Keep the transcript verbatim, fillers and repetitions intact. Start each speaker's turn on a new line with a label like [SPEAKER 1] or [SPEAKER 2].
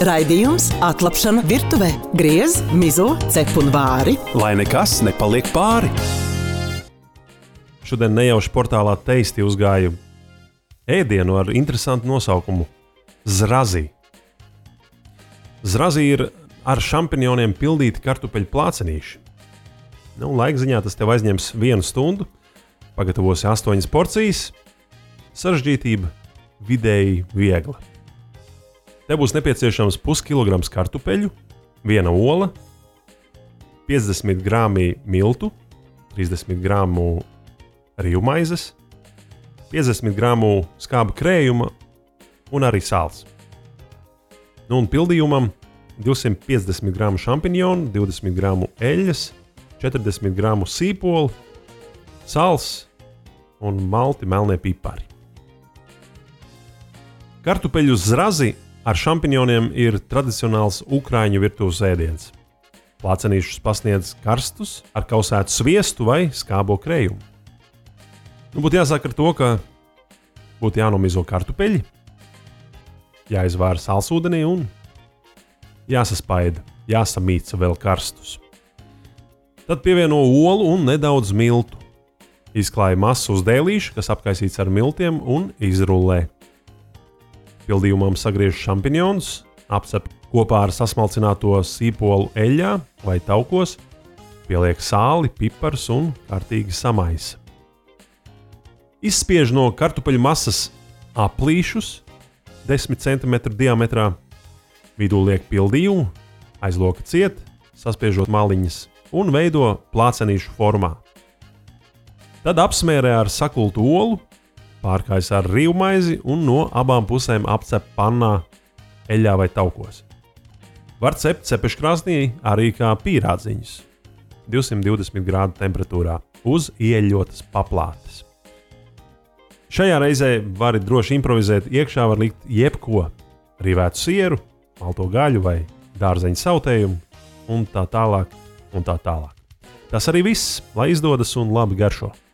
[SPEAKER 1] Raidījums Atlapšana virtuvē. Griez, mizo, cep un vāri.
[SPEAKER 2] Lai nekas nepaliek pāri.
[SPEAKER 3] Šodien nejauši portālā Teisti uzgāju ēdienu ar interesantu nosaukumu Zrazī. Zrazī ir ar šampinjoniem pildīti kartupeļu plācenīši. Nu, laikziņā tas tev aizņems vienu stundu, pagatavosi astoņas porcijas, sarežģītība vidēji viegla. Te būs nepieciešams puskilograms kartupeļu, viena ola, piecdesmit grāmi miltu, trīsdesmit grāmu rīvmaizes, piecdesmit grāmu skāba krējuma un arī sāls. Nu un pildījumam divsimt piecdesmit grāmu šampiņonu, divdesmit grāmu eļļas, četrdesmit grāmu sīpoli, sāls un malti melnie pipari. Kartupeļu zrazi ar šampiņoniem ir tradicionāls ukraiņu virtuves ēdiens. Plācenīšus pasniedz karstus ar kausētu sviestu vai skābo krējumu. Nu, būtu jāsāk ar to, ka būtu jānomizo kartupeļi, jāizvāra sālsūdenī un jāsaspaida, jāsamīca vēl karstus. Tad pievieno olu un nedaudz miltu. Izklāja masu uz dēlīša, kas apkaisīts ar miltiem un izrullē. Pildījumam sagriež šampiņonus, apcep kopā ar sasmalcināto sīpolu eļļā vai taukos, pieliek sāli, pipars un kārtīgi samaisa. Izspiež no kartupeļu masas aplīšus desmit centimetru diametrā, vidū liek pildījumu, aizloka ciet, saspiežot maliņas un veido plācenīšu formā. Tad apsmērē ar sakultu olu, pārkais ar rīvmaizi un no abām pusēm apcep pannā, eļļā vai taukos. Var cept cepeškrāsnī arī kā pīrādziņus, divsimt divdesmit grādu temperatūrā, uz ieļotas paplātes. Šajā reizē vari droši improvizēt, iekšā var likt jebko, rīvētu sieru, malto gaļu vai dārzeņu sautējumu un tā tālāk un tā tālāk. Tas arī viss, lai izdodas un labi garšo.